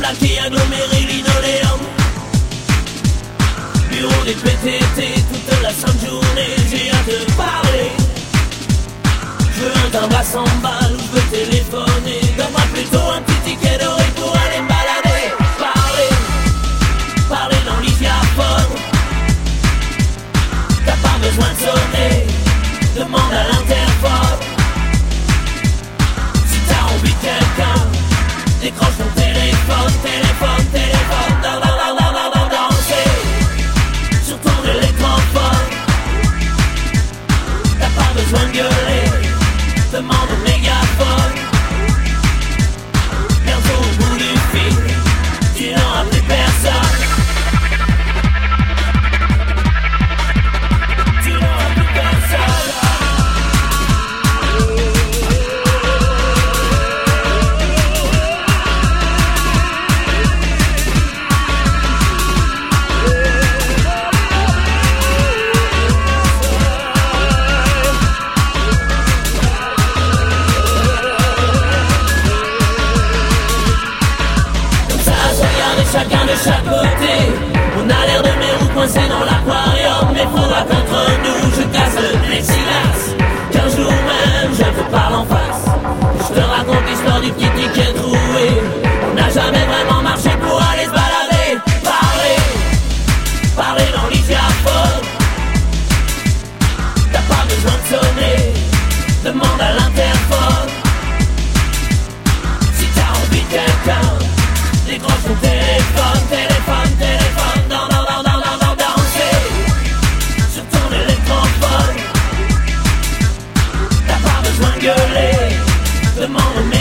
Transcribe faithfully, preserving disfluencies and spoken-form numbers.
plaqués, agglomérés, linoléum. Bureau des P T T, toute la sainte journée, j'ai hâte de parler. Je veux un timbre à cent balles ou je veux téléphoner. Donne-moi plutôt un petit ticket doré pour aller me balader. Parler, parler dans l'Isiaphone. T'as pas besoin de sonner, demande à l'interphone. Si t'as envie de quelqu'un, décroche ton téléphone, téléphone, téléphone. Dans, dans, dans, dans, dans, dans, danser sur ton électrophone. T'as pas besoin de gueuler, demande au mégaphone. Bientôt au bout du fil, tu n'auras plus personne. Tu n'auras plus personne. Chacun de chaque côté, on a l'air de mes roues coincées dans l'aquarium. Mais faudra qu'entre nous je casse le plexiglas, qu'un jour même je te parle en face. Je te raconte l'histoire du petit ticket troué. On n'a jamais vraiment marché pour aller se balader. Parler, parler dans l'Isiaphone. T'as pas besoin de sonner, demande à l'interphone. Si t'as envie de quelqu'un, décroche ton téléphone, téléphone, téléphone. Dans, dans, dans, dans, dans, dans, danser sur ton électrophone. T'as pas besoin de gueuler, demande au